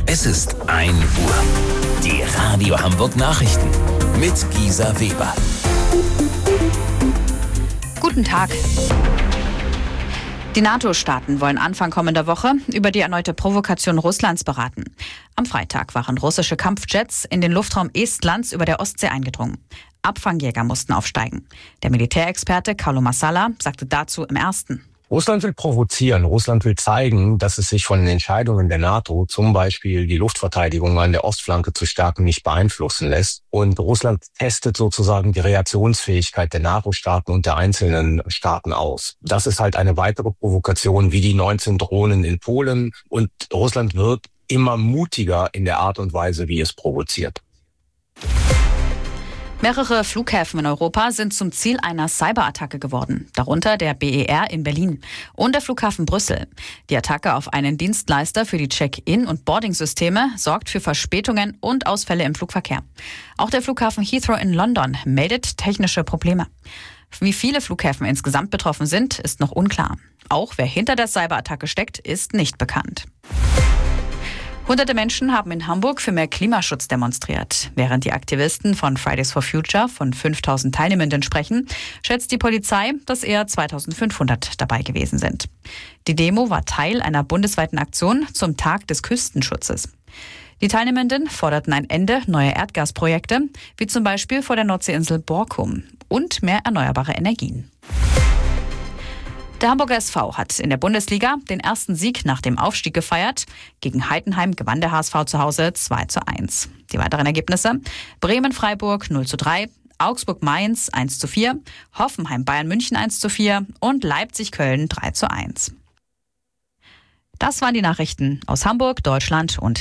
Es ist 1 Uhr. Die Radio Hamburg Nachrichten mit Gisa Weber. Guten Tag. Die NATO-Staaten wollen Anfang kommender Woche über die erneute Provokation Russlands beraten. Am Freitag waren russische Kampfjets in den Luftraum Estlands über der Ostsee eingedrungen. Abfangjäger mussten aufsteigen. Der Militärexperte Kaulo Massala sagte dazu im Ersten: Russland will provozieren. Russland will zeigen, dass es sich von den Entscheidungen der NATO, zum Beispiel die Luftverteidigung an der Ostflanke zu stärken, nicht beeinflussen lässt. Und Russland testet sozusagen die Reaktionsfähigkeit der NATO-Staaten und der einzelnen Staaten aus. Das ist halt eine weitere Provokation wie die 19 Drohnen in Polen. Und Russland wird immer mutiger in der Art und Weise, wie es provoziert. Mehrere Flughäfen in Europa sind zum Ziel einer Cyberattacke geworden, darunter der BER in Berlin und der Flughafen Brüssel. Die Attacke auf einen Dienstleister für die Check-in- und Boarding-Systeme sorgt für Verspätungen und Ausfälle im Flugverkehr. Auch der Flughafen Heathrow in London meldet technische Probleme. Wie viele Flughäfen insgesamt betroffen sind, ist noch unklar. Auch wer hinter der Cyberattacke steckt, ist nicht bekannt. Hunderte Menschen haben in Hamburg für mehr Klimaschutz demonstriert. Während die Aktivisten von Fridays for Future von 5.000 Teilnehmenden sprechen, schätzt die Polizei, dass eher 2.500 dabei gewesen sind. Die Demo war Teil einer bundesweiten Aktion zum Tag des Küstenschutzes. Die Teilnehmenden forderten ein Ende neuer Erdgasprojekte, wie zum Beispiel vor der Nordseeinsel Borkum, und mehr erneuerbare Energien. Der Hamburger SV hat in der Bundesliga den ersten Sieg nach dem Aufstieg gefeiert. Gegen Heidenheim gewann der HSV zu Hause 2:1. Die weiteren Ergebnisse: Bremen-Freiburg 0:3, Augsburg-Mainz 1:4, Hoffenheim-Bayern München 1:4 und Leipzig-Köln 3:1. Das waren die Nachrichten aus Hamburg, Deutschland und